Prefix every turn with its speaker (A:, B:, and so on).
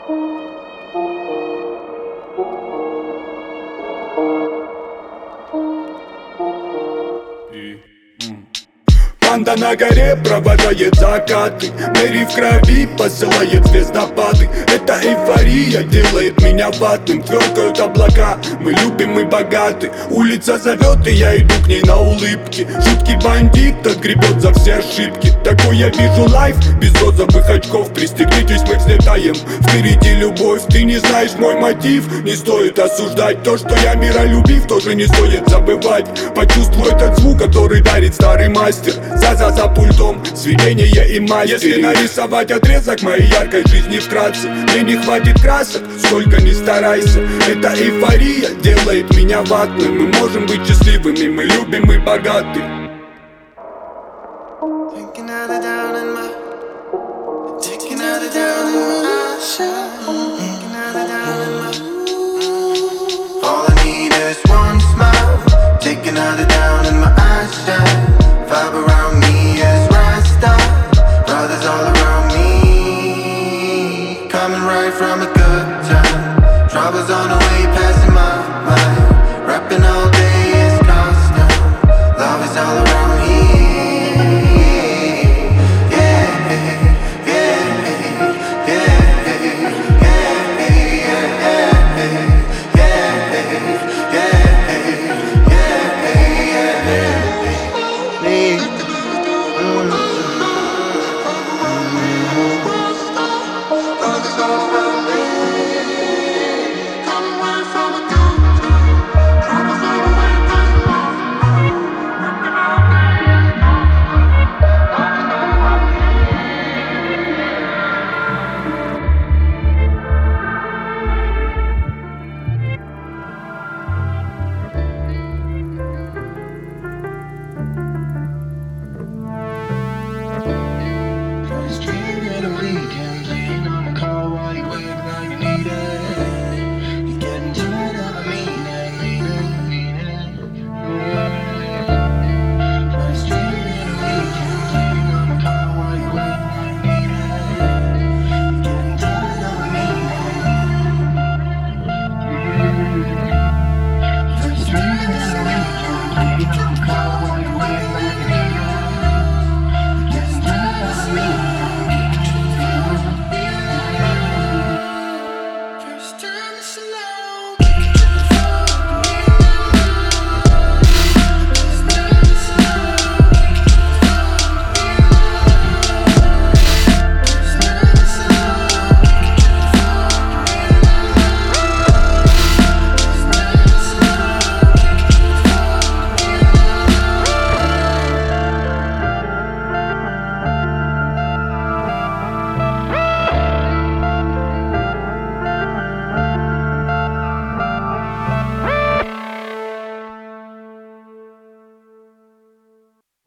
A: Панда на горе провожает закаты, Мэри в крови посылает звездопады. Эта эйфория делает меня ватным. Тверкают облака, мы любим и богаты. Улица зовет, и я иду к ней на улыбке. Жуткий бандит отгребет за все ошибки. Такой я вижу лайф, без розовых очков. Пристегнитесь, мы взлетаем, впереди любовь. Ты не знаешь мой мотив, не стоит осуждать. То, что я миролюбив, тоже не стоит забывать. Почувствуй этот звук, который дарит старый мастер. За пультом, сведение и мастер. Если нарисовать отрезок моей яркой жизни вкратце, мне не хватит красок, сколько ни старайся. Эта эйфория делает меня ватным. Мы можем быть счастливыми, мы любим и богаты.
B: All I need is one smile, take another down and my eyes shine. Vibe around me is Rasta, brothers all around me. Coming right from a good time, troubles on the way past.